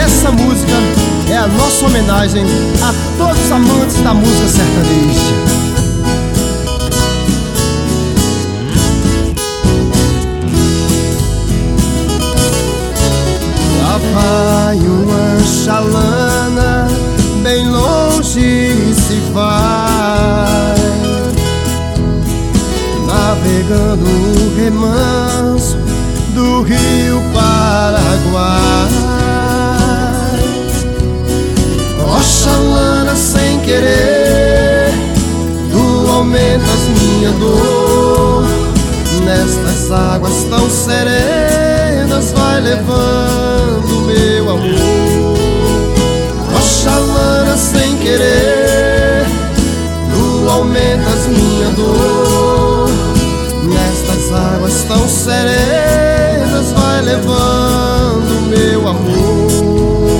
essa música é a nossa homenagem a todos os amantes da música sertaneja. Lá vai uma chalana, bem longe se vai, navegando o remanso do rio Paraguai. Ó chalana, sem querer, tu aumentas minha dor. Nestas águas tão serenas vai levando meu amor. Ó chalana, sem querer, tu aumentas minha dor. Nestas águas tão serenas vai levando meu amor.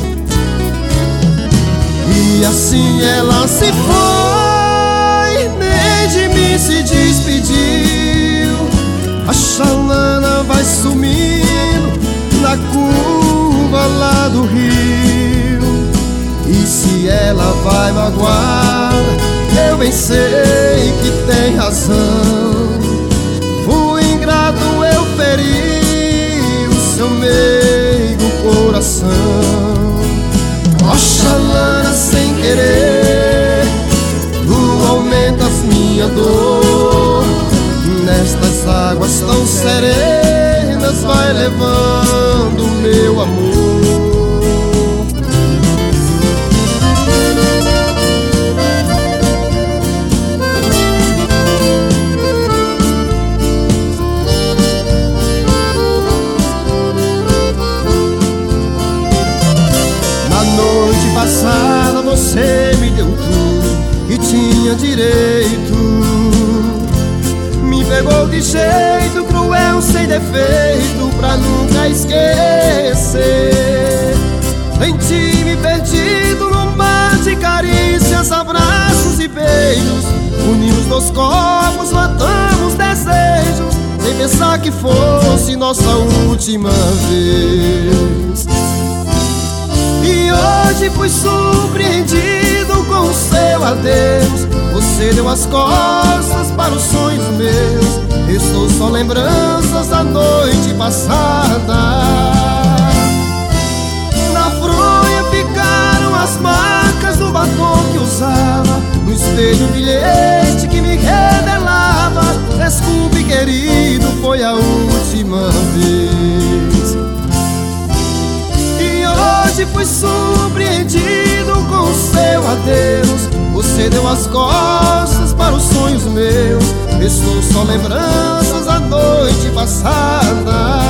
E assim ela se foi, nem de mim se despediu. A chalana vai sumindo na curva lá do rio. E se ela vai magoar, eu bem sei que tem razão. O ingrato eu feri o seu meigo coração. Ó chalana, sem querer, tu aumentas minha dor. Nestas águas tão serenas vai levando meu amor. Passada você me deu tudo e tinha direito. Me pegou de jeito cruel, sem defeito, pra nunca esquecer. Senti-me perdido num mar de carícias, abraços e beijos. Unimos dois corpos, matamos desejos, sem pensar que fosse nossa última vez. E hoje fui surpreendido com o seu adeus. Você deu as costas para os sonhos meus. Restou só lembranças da noite passada. Na fronha ficaram as marcas do batom que usava. No espelho um bilhete que me revelava: desculpe, querido, foi a última vez. Hoje fui surpreendido com o seu adeus. Você deu as costas para os sonhos meus. Restou só lembranças da noite passada.